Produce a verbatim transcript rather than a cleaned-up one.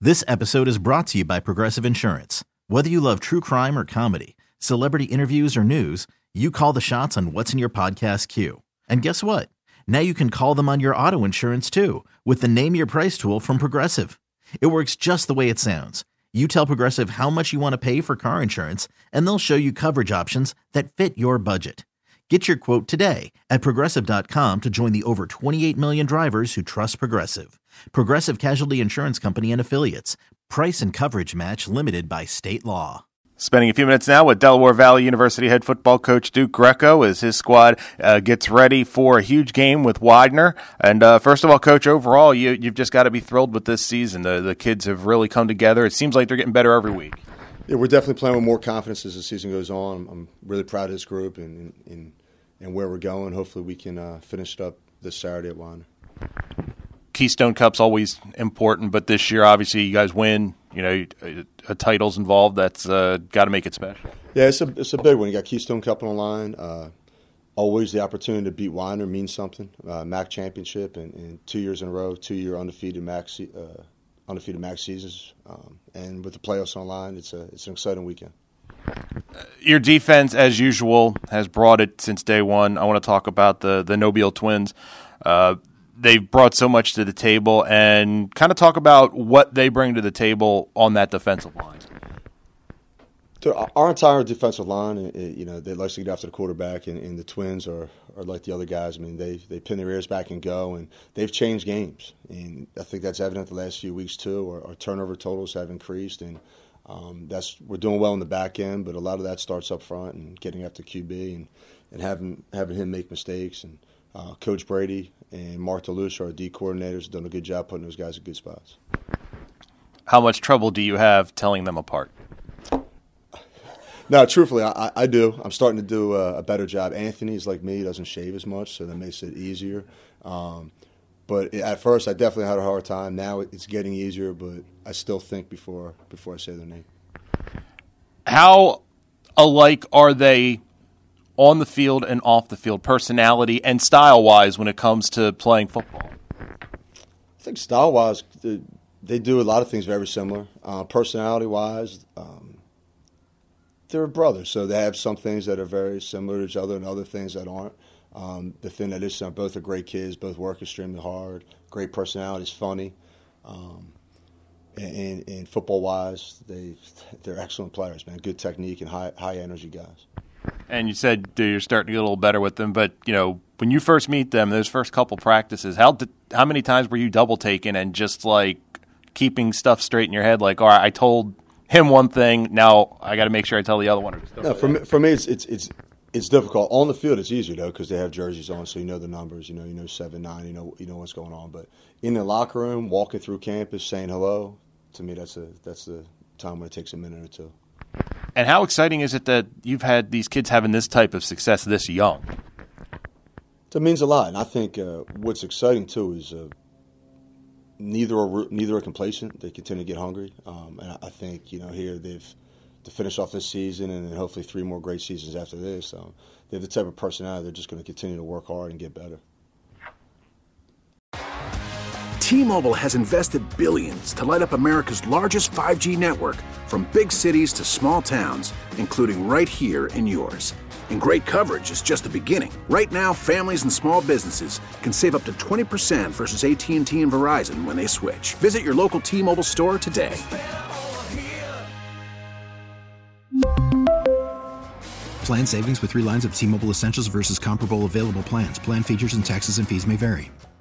This episode is brought to you by Progressive Insurance. Whether you love true crime or comedy, celebrity interviews or news, you call the shots on what's in your podcast queue. And guess what? Now you can call them on your auto insurance too with the Name Your Price tool from Progressive. It works just the way it sounds. You tell Progressive how much you want to pay for car insurance, and they'll show you coverage options that fit your budget. Get your quote today at Progressive dot com to join the over twenty-eight million drivers who trust Progressive. Progressive Casualty Insurance Company and Affiliates. Price and coverage match limited by state law. Spending a few minutes now with Delaware Valley University head football coach Duke Greco as his squad uh, gets ready for a huge game with Widener. And uh, first of all, Coach, overall, you, you've just got to be thrilled with this season. The, the kids have really come together. It seems like they're getting better every week. Yeah, we're definitely playing with more confidence as the season goes on. I'm really proud of this group and and, and where we're going. Hopefully we can uh, finish it up this Saturday at Widener. Keystone Cup's always important, but this year, obviously, you guys win. You know, a, a title's involved. That's uh, got to make it special. Yeah, it's a it's a big one. You got Keystone Cup on the line. Uh, always the opportunity to beat Widener means something. Uh, M A C championship and, and two years in a row, two year undefeated M A C uh, undefeated M A C seasons, um, and with the playoffs on the line, it's a it's an exciting weekend. Your defense, as usual, has brought it since day one. I want to talk about the the Nobile twins. Uh, They've brought so much to the table, and kind of talk about what they bring to the table on that defensive line. Our entire defensive line, you know, they like to get after the quarterback, and, and the Twins are, are like the other guys. I mean, they they pin their ears back and go, and they've changed games. And I think that's evident the last few weeks too. Our, our turnover totals have increased, and um, that's we're doing well in the back end, but a lot of that starts up front and getting after Q B and, and having having him make mistakes. And uh, Coach Brady and Mark DeLucia, our D coordinators, have done a good job putting those guys in good spots. How much trouble do you have telling them apart? No, truthfully, I, I do. I'm starting to do a, a better job. Anthony's like me; he doesn't shave as much, so that makes it easier. Um, but at first, I definitely had a hard time. Now it's getting easier, but I still think before before I say their name. How alike are they on the field and off the field, personality and style-wise, when it comes to playing football? I think style-wise, they, they do a lot of things very similar. Uh, personality-wise, um, they're brothers, so they have some things that are very similar to each other and other things that aren't. Um, the thing that is, both are great kids, both work extremely hard, great personalities, funny. Um, and, and, and football-wise, they, they're excellent players, man. Good technique and high, high-energy guys. And you said you're starting to get a little better with them, but, you know, when you first meet them, those first couple practices, how did, how many times were you double taking and just, like, keeping stuff straight in your head? Like, all right, I told him one thing, now I got to make sure I tell the other one. No, for me, for me it's, it's it's it's difficult. On the field, it's easier, though, because they have jerseys on, so you know the numbers. You know, you know seven, nine, you know, you know what's going on. But in the locker room, walking through campus, saying hello, to me, that's a that's the time when it takes a minute or two. And how exciting is it that you've had these kids having this type of success this young? That means a lot. And I think uh, what's exciting, too, is uh, neither are neither are complacent. They continue to get hungry. Um, and I think, you know, here they've to finish off this season and then hopefully three more great seasons after this. Um, they have the type of personality. They're just going to continue to work hard and get better. T-Mobile has invested billions to light up America's largest five G network, from big cities to small towns, including right here in yours. And great coverage is just the beginning. Right now, families and small businesses can save up to twenty percent versus A T and T and Verizon when they switch. Visit your local T-Mobile store today. Plan savings with three lines of T-Mobile Essentials versus comparable available plans. Plan features and taxes and fees may vary.